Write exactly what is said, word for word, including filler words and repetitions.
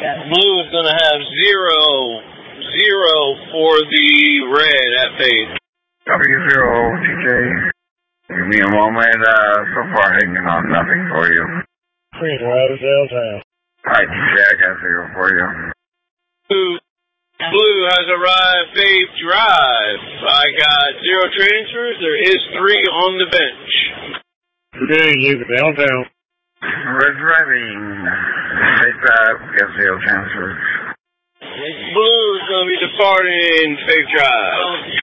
Blue is going to have zero, zero for the red at Faith. W zero T J. Give me a moment. Uh, so far hanging on nothing for you. Green Rider downtown. Alright, T J, I got zero for you. Blue, Blue has arrived Faith Drive. I got zero transfers. There is three on the bench. Okay, you downtown. Red driving. Faith Drive, got zero transfers. Blue is going to be departing Faith Drive.